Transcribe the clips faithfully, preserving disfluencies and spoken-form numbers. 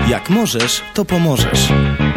Jak możesz, to pomożesz.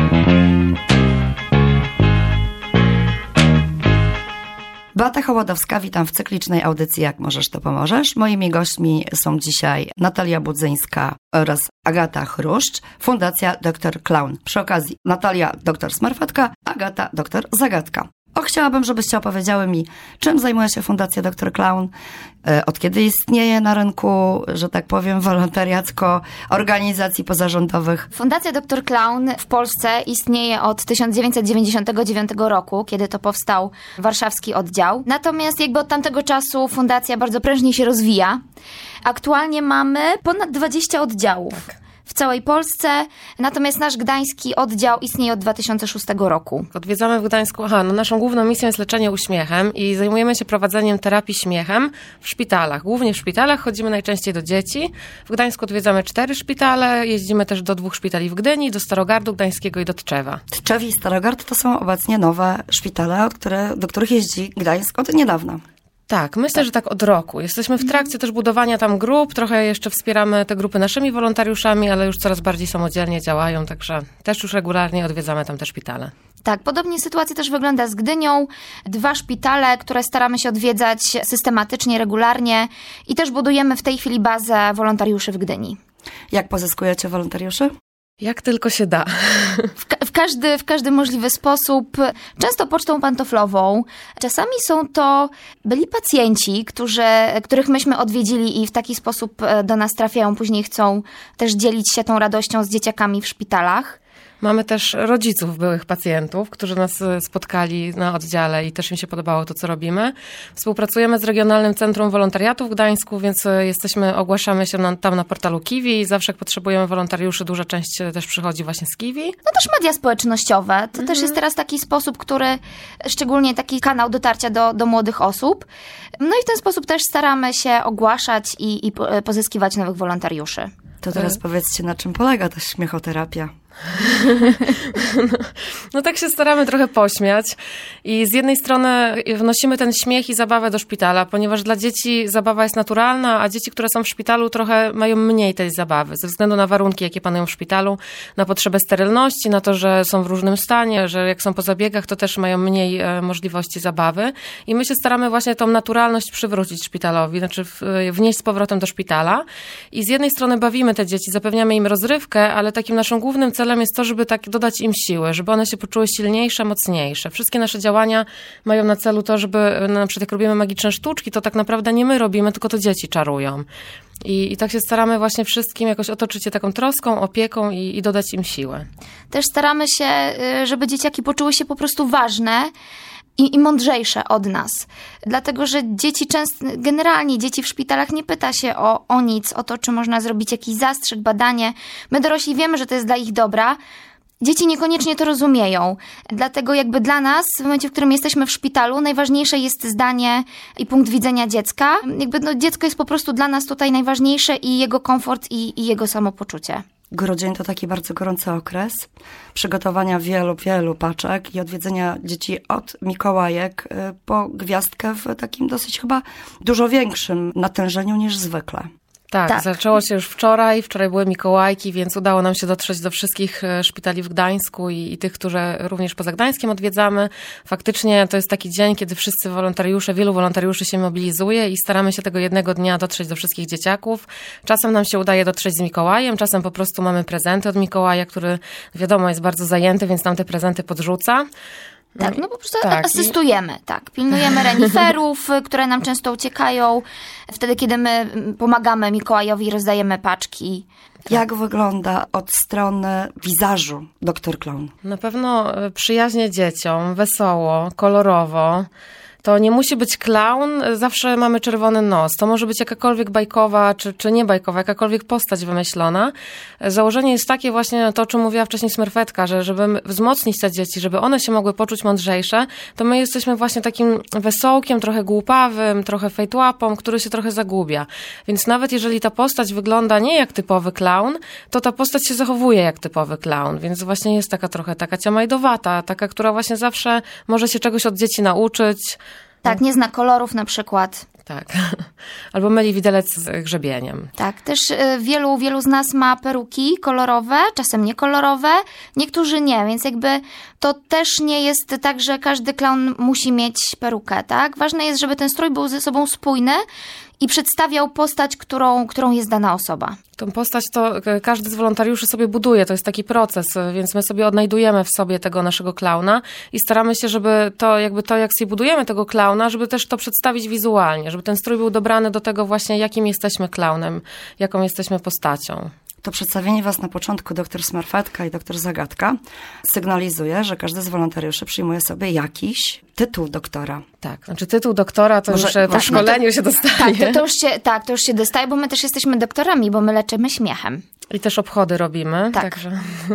Beata Hołodowska, witam w cyklicznej audycji Jak możesz, to pomożesz. Moimi gośćmi są dzisiaj Natalia Budzyńska oraz Agata Chruszcz, Fundacja doktor Klaun. Przy okazji Natalia doktor Smarfetka, Agata doktor Zagadka. O, chciałabym, żebyście opowiedziały mi, czym zajmuje się Fundacja doktor Klaun, od kiedy istnieje na rynku, że tak powiem, wolontariacko organizacji pozarządowych. Fundacja doktor Klaun w Polsce istnieje od tysiąc dziewięćset dziewięćdziesiątego dziewiątego roku, kiedy to powstał warszawski oddział. Natomiast jakby od tamtego czasu fundacja bardzo prężnie się rozwija. Aktualnie mamy ponad dwadzieścia oddziałów. Tak. W całej Polsce, natomiast nasz gdański oddział istnieje od dwa tysiące szóstego roku. Odwiedzamy w Gdańsku, aha, no naszą główną misją jest leczenie uśmiechem i zajmujemy się prowadzeniem terapii śmiechem w szpitalach. Głównie w szpitalach, chodzimy najczęściej do dzieci. W Gdańsku odwiedzamy cztery szpitale, jeździmy też do dwóch szpitali w Gdyni, do Starogardu Gdańskiego i do Tczewa. Tczew i Starogard to są obecnie nowe szpitale, od które, do których jeździ Gdańsk od niedawna. Tak, myślę, tak. że tak od roku. Jesteśmy w trakcie też budowania tam grup, trochę jeszcze wspieramy te grupy naszymi wolontariuszami, ale już coraz bardziej samodzielnie działają, także też już regularnie odwiedzamy tam te szpitale. Tak, podobnie sytuacja też wygląda z Gdynią. Dwa szpitale, które staramy się odwiedzać systematycznie, regularnie i też budujemy w tej chwili bazę wolontariuszy w Gdyni. Jak pozyskujecie wolontariuszy? Jak tylko się da. W, ka- w, każdy, w każdy możliwy sposób. Często pocztą pantoflową. Czasami są to byli pacjenci, którzy, których myśmy odwiedzili i w taki sposób do nas trafiają. Później chcą też dzielić się tą radością z dzieciakami w szpitalach. Mamy też rodziców byłych pacjentów, którzy nas spotkali na oddziale i też im się podobało to, co robimy. Współpracujemy z Regionalnym Centrum Wolontariatu w Gdańsku, więc jesteśmy, ogłaszamy się na, tam na portalu Kiwi i zawsze jak potrzebujemy wolontariuszy, duża część też przychodzi właśnie z Kiwi. No też media społecznościowe. To mhm. też jest teraz taki sposób, który, szczególnie taki kanał dotarcia do, do młodych osób. No i w ten sposób też staramy się ogłaszać i, i pozyskiwać nowych wolontariuszy. To teraz powiedzcie, na czym polega ta śmiechoterapia? No, no tak się staramy trochę pośmiać i z jednej strony wnosimy ten śmiech i zabawę do szpitala, ponieważ dla dzieci zabawa jest naturalna, a dzieci, które są w szpitalu, trochę mają mniej tej zabawy ze względu na warunki, jakie panują w szpitalu, na potrzebę sterylności, na to, że są w różnym stanie, że jak są po zabiegach, to też mają mniej e, możliwości zabawy i my się staramy właśnie tą naturalność przywrócić szpitalowi, znaczy w, wnieść z powrotem do szpitala i z jednej strony bawimy te dzieci, zapewniamy im rozrywkę, ale takim naszym głównym celem jest to, żeby tak dodać im siły, żeby one się poczuły silniejsze, mocniejsze. Wszystkie nasze działania mają na celu to, żeby na przykład jak robimy magiczne sztuczki, to tak naprawdę nie my robimy, tylko to dzieci czarują. I, i tak się staramy właśnie wszystkim jakoś otoczyć je taką troską, opieką i, i dodać im siłę. Też staramy się, żeby dzieciaki poczuły się po prostu ważne I, i mądrzejsze od nas. Dlatego, że dzieci często, generalnie dzieci w szpitalach nie pyta się o, o nic, o to, czy można zrobić jakiś zastrzyk, badanie. My dorośli wiemy, że to jest dla ich dobra. Dzieci niekoniecznie to rozumieją. Dlatego jakby dla nas, w momencie, w którym jesteśmy w szpitalu, najważniejsze jest zdanie i punkt widzenia dziecka. Jakby no, dziecko jest po prostu dla nas tutaj najważniejsze i jego komfort i, i jego samopoczucie. Grudzień to taki bardzo gorący okres przygotowania wielu, wielu paczek i odwiedzenia dzieci od Mikołajek po gwiazdkę w takim dosyć chyba dużo większym natężeniu niż zwykle. Tak, tak, zaczęło się już wczoraj, wczoraj były Mikołajki, więc udało nam się dotrzeć do wszystkich szpitali w Gdańsku i, i tych, które również poza Gdańskiem odwiedzamy. Faktycznie to jest taki dzień, kiedy wszyscy wolontariusze, wielu wolontariuszy się mobilizuje i staramy się tego jednego dnia dotrzeć do wszystkich dzieciaków. Czasem nam się udaje dotrzeć z Mikołajem, czasem po prostu mamy prezenty od Mikołaja, który wiadomo jest bardzo zajęty, więc nam te prezenty podrzuca. Tak, no po prostu tak, asystujemy, i... tak. Pilnujemy reniferów, które nam często uciekają. Wtedy, kiedy my pomagamy Mikołajowi, rozdajemy paczki. Tak. Jak wygląda od strony wizażu doktor Klaun? Na pewno przyjaźnie dzieciom, wesoło, kolorowo. To nie musi być klaun, zawsze mamy czerwony nos. To może być jakakolwiek bajkowa, czy, czy nie bajkowa, jakakolwiek postać wymyślona. Założenie jest takie właśnie to, o czym mówiła wcześniej Smerfetka, że żeby wzmocnić te dzieci, żeby one się mogły poczuć mądrzejsze, to my jesteśmy właśnie takim wesołkiem, trochę głupawym, trochę fejtłapą, który się trochę zagubia. Więc nawet jeżeli ta postać wygląda nie jak typowy klaun, to ta postać się zachowuje jak typowy klaun. Więc właśnie jest taka trochę taka ciamajdowata, taka, która właśnie zawsze może się czegoś od dzieci nauczyć. Tak, nie zna kolorów na przykład. Tak. Albo myli widelec z grzebieniem. Tak, też y, wielu, wielu z nas ma peruki kolorowe, czasem niekolorowe, niektórzy nie, więc jakby to też nie jest tak, że każdy klaun musi mieć perukę, tak? Ważne jest, żeby ten strój był ze sobą spójny i przedstawiał postać, którą, którą jest dana osoba. Tą postać to każdy z wolontariuszy sobie buduje, to jest taki proces, więc my sobie odnajdujemy w sobie tego naszego klauna i staramy się, żeby to, jakby to, jak sobie budujemy tego klauna, żeby też to przedstawić wizualnie, żeby ten strój był dobrany do tego właśnie, jakim jesteśmy klaunem, jaką jesteśmy postacią. To przedstawienie was na początku doktor Smerfetka i doktor Zagadka sygnalizuje, że każdy z wolontariuszy przyjmuje sobie jakiś tytuł doktora. Tak, znaczy tytuł doktora to Może, już po szkoleniu no to, się dostaje. Tak to, to już się, tak, to już się dostaje, bo my też jesteśmy doktorami, bo my leczymy śmiechem. I też obchody robimy, tak. Także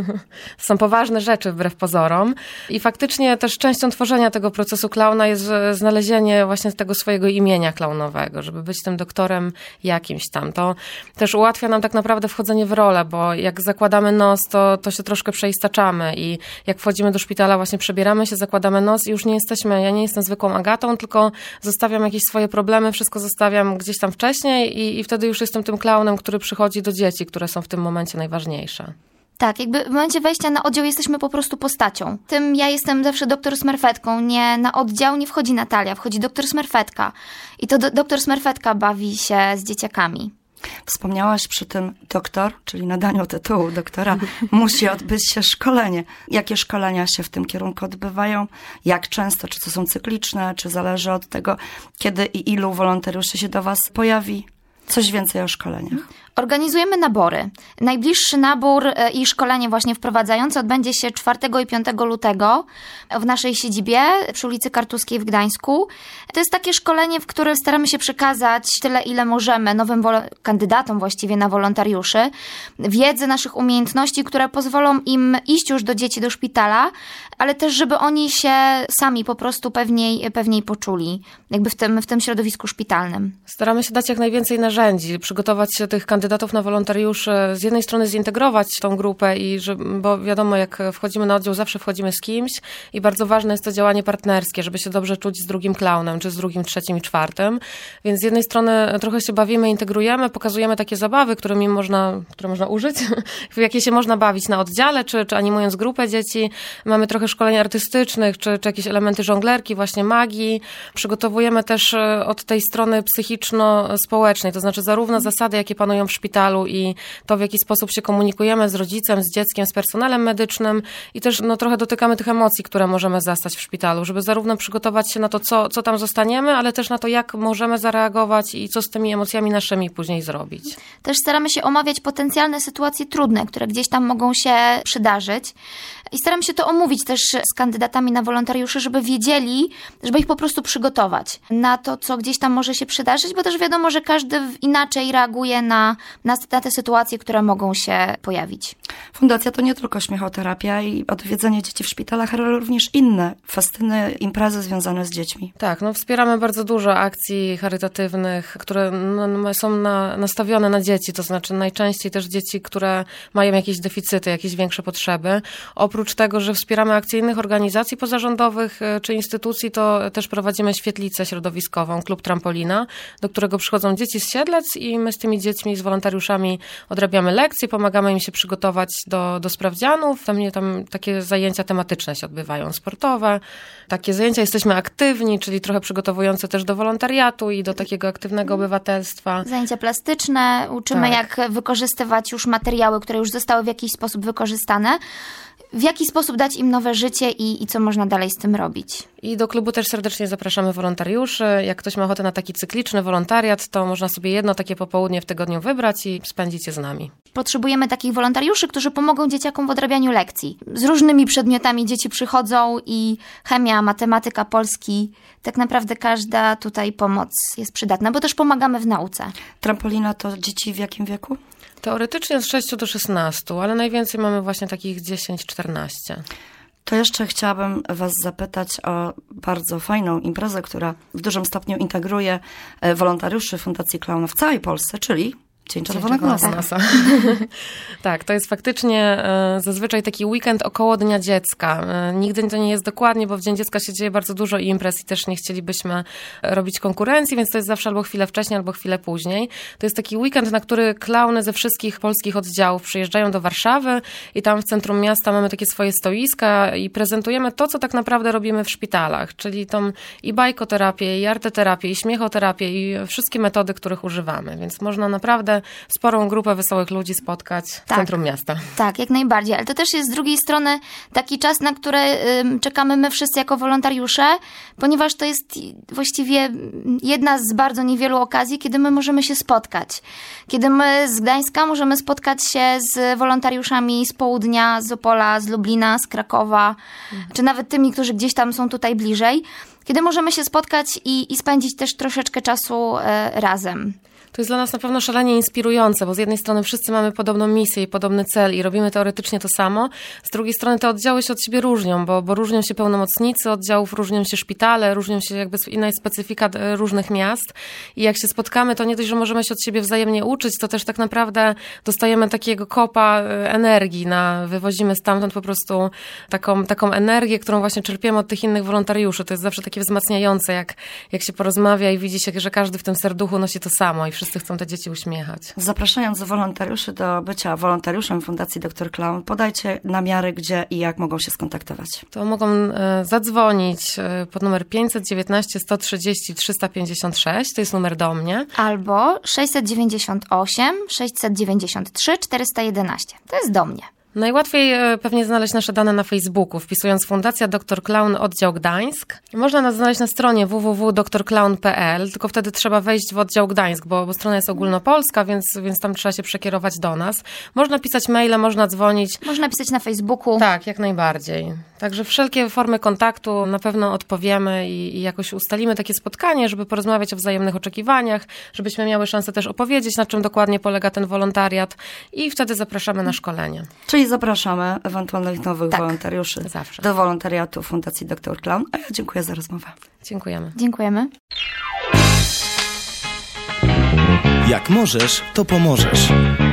są poważne rzeczy wbrew pozorom. I faktycznie też częścią tworzenia tego procesu klauna jest znalezienie właśnie tego swojego imienia klaunowego, żeby być tym doktorem jakimś tam. To też ułatwia nam tak naprawdę wchodzenie w rolę, bo jak zakładamy nos, to, to się troszkę przeistaczamy i jak wchodzimy do szpitala, właśnie przebieramy się, zakładamy nos i już nie jesteśmy, ja nie jestem zwykłą Agatą, tylko zostawiam jakieś swoje problemy, wszystko zostawiam gdzieś tam wcześniej i, i wtedy już jestem tym klaunem, który przychodzi do dzieci, które są w tym momencie najważniejsze. Tak, jakby w momencie wejścia na oddział jesteśmy po prostu postacią. Tym ja jestem zawsze doktor Smerfetką, nie na oddział nie wchodzi Natalia, wchodzi doktor Smerfetka. I to do, doktor Smerfetka bawi się z dzieciakami. Wspomniałaś przy tym doktor, czyli nadaniu tytułu doktora, musi odbyć się szkolenie. Jakie szkolenia się w tym kierunku odbywają? Jak często? Czy to są cykliczne? Czy zależy od tego, kiedy i ilu wolontariuszy się do was pojawi? Coś więcej o szkoleniach. Organizujemy nabory. Najbliższy nabór i szkolenie właśnie wprowadzające odbędzie się czwartego i piątego lutego w naszej siedzibie przy ulicy Kartuskiej w Gdańsku. To jest takie szkolenie, w którym staramy się przekazać tyle, ile możemy nowym wol- kandydatom właściwie na wolontariuszy, wiedzę naszych umiejętności, które pozwolą im iść już do dzieci do szpitala, ale też żeby oni się sami po prostu pewniej, pewniej poczuli, jakby w tym, w tym środowisku szpitalnym. Staramy się dać jak najwięcej narzędzi, przygotować się tych kandydatów na wolontariuszy, z jednej strony zintegrować tą grupę, i że, bo wiadomo, jak wchodzimy na oddział, zawsze wchodzimy z kimś i bardzo ważne jest to działanie partnerskie, żeby się dobrze czuć z drugim klaunem, czy z drugim, trzecim i czwartym. Więc z jednej strony trochę się bawimy, integrujemy, pokazujemy takie zabawy, którymi można, które można użyć, w jakie się można bawić na oddziale, czy, czy animując grupę dzieci. Mamy trochę szkoleń artystycznych, czy, czy jakieś elementy żonglerki, właśnie magii. Przygotowujemy też od tej strony psychiczno-społecznej, to znaczy zarówno zasady, jakie panują w szpitalu i to, w jaki sposób się komunikujemy z rodzicem, z dzieckiem, z personelem medycznym i też no, trochę dotykamy tych emocji, które możemy zastać w szpitalu, żeby zarówno przygotować się na to, co, co tam zostaniemy, ale też na to, jak możemy zareagować i co z tymi emocjami naszymi później zrobić. Też staramy się omawiać potencjalne sytuacje trudne, które gdzieś tam mogą się przydarzyć i staram się to omówić też z kandydatami na wolontariuszy, żeby wiedzieli, żeby ich po prostu przygotować na to, co gdzieś tam może się przydarzyć, bo też wiadomo, że każdy inaczej reaguje na, na, na te sytuacje, które mogą się pojawić. Fundacja to nie tylko śmiechoterapia i odwiedzenie dzieci w szpitalach, ale również inne festyny, imprezy związane z dziećmi. Tak, no wspieramy bardzo dużo akcji charytatywnych, które no, są na, nastawione na dzieci, to znaczy najczęściej też dzieci, które mają jakieś deficyty, jakieś większe potrzeby. Oprócz tego, że wspieramy akcje innych organizacji pozarządowych czy instytucji, to też prowadzimy świetlicę środowiskową, klub Trampolina, do którego przychodzą dzieci z Siedlec i my z tymi dziećmi, z wolontariuszami odrabiamy lekcje, pomagamy im się przygotować do, do sprawdzianów. Tam, nie, tam takie zajęcia tematyczne się odbywają, sportowe. Takie zajęcia jesteśmy aktywni, czyli trochę przygotowujące też do wolontariatu i do takiego aktywnego obywatelstwa. Zajęcia plastyczne, uczymy tak. jak wykorzystywać już materiały, które już zostały w jakiś sposób wykorzystane. W jaki sposób dać im nowe życie i, i co można dalej z tym robić. I do klubu też serdecznie zapraszamy wolontariuszy. Jak ktoś ma ochotę na taki cykliczny wolontariat, to można sobie jedno takie popołudnie w tygodniu wybrać i spędzić je z nami. Potrzebujemy takich wolontariuszy, którzy pomogą dzieciakom w odrabianiu lekcji. Z różnymi przedmiotami dzieci przychodzą i chemia, matematyka, polski. Tak naprawdę każda tutaj pomoc jest przydatna, bo też pomagamy w nauce. Trampolina to dzieci w jakim wieku? Teoretycznie od sześciu do szesnastu, ale najwięcej mamy właśnie takich dziesięć czternaście. To jeszcze chciałabym was zapytać o bardzo fajną imprezę, która w dużym stopniu integruje wolontariuszy Fundacji Klauna w całej Polsce, czyli Dzień Czerwonego Nosa. Nosa. Tak, to jest faktycznie e, zazwyczaj taki weekend około Dnia Dziecka. E, nigdy to nie jest dokładnie, bo w Dzień Dziecka się dzieje bardzo dużo imprez i też nie chcielibyśmy robić konkurencji, więc to jest zawsze albo chwilę wcześniej, albo chwilę później. To jest taki weekend, na który klauny ze wszystkich polskich oddziałów przyjeżdżają do Warszawy i tam w centrum miasta mamy takie swoje stoiska i prezentujemy to, co tak naprawdę robimy w szpitalach, czyli tą i bajkoterapię, i arteterapię, i śmiechoterapię, i wszystkie metody, których używamy, więc można naprawdę sporą grupę wesołych ludzi spotkać w tak, centrum miasta. Tak, jak najbardziej, ale to też jest z drugiej strony taki czas, na który y, czekamy my wszyscy jako wolontariusze, ponieważ to jest właściwie jedna z bardzo niewielu okazji, kiedy my możemy się spotkać. Kiedy my z Gdańska możemy spotkać się z wolontariuszami z południa, z Opola, z Lublina, z Krakowa, mhm. czy nawet tymi, którzy gdzieś tam są tutaj bliżej, kiedy możemy się spotkać i, i spędzić też troszeczkę czasu y, razem. To jest dla nas na pewno szalenie inspirujące, bo z jednej strony wszyscy mamy podobną misję i podobny cel i robimy teoretycznie to samo, z drugiej strony te oddziały się od siebie różnią, bo, bo różnią się pełnomocnicy oddziałów, różnią się szpitale, różnią się jakby inna jest specyfika różnych miast i jak się spotkamy, to nie dość, że możemy się od siebie wzajemnie uczyć, to też tak naprawdę dostajemy takiego kopa energii, na, wywozimy stamtąd po prostu taką, taką energię, którą właśnie czerpiemy od tych innych wolontariuszy. To jest zawsze takie wzmacniające, jak, jak się porozmawia i widzi się, że każdy w tym serduchu nosi to samo i wszyscy Wszyscy chcą te dzieci uśmiechać. Zapraszając wolontariuszy do bycia wolontariuszem Fundacji doktor Klaun, podajcie namiary, gdzie i jak mogą się skontaktować. To mogą e, zadzwonić e, pod numer pięćset dziewiętnaście sto trzydzieści trzysta pięćdziesiąt sześć, to jest numer do mnie. Albo sześćset dziewięćdziesiąt osiem sześćset dziewięćdziesiąt trzy czterysta jedenaście, to jest do mnie. Najłatwiej pewnie znaleźć nasze dane na Facebooku, wpisując Fundacja doktor Klaun Oddział Gdańsk. Można nas znaleźć na stronie w w w kropka doktor klaun kropka p l, tylko wtedy trzeba wejść w oddział Gdańsk, bo, bo strona jest ogólnopolska, więc, więc tam trzeba się przekierować do nas. Można pisać maile, można dzwonić. Można pisać na Facebooku. Tak, jak najbardziej. Także wszelkie formy kontaktu na pewno odpowiemy i, i jakoś ustalimy takie spotkanie, żeby porozmawiać o wzajemnych oczekiwaniach, żebyśmy miały szansę też opowiedzieć, na czym dokładnie polega ten wolontariat i wtedy zapraszamy na szkolenie. Czyli zapraszamy ewentualnych nowych tak, wolontariuszy zawsze. do wolontariatu Fundacji doktor Klaun. A ja dziękuję za rozmowę. Dziękujemy. Dziękujemy. Jak możesz, to pomożesz.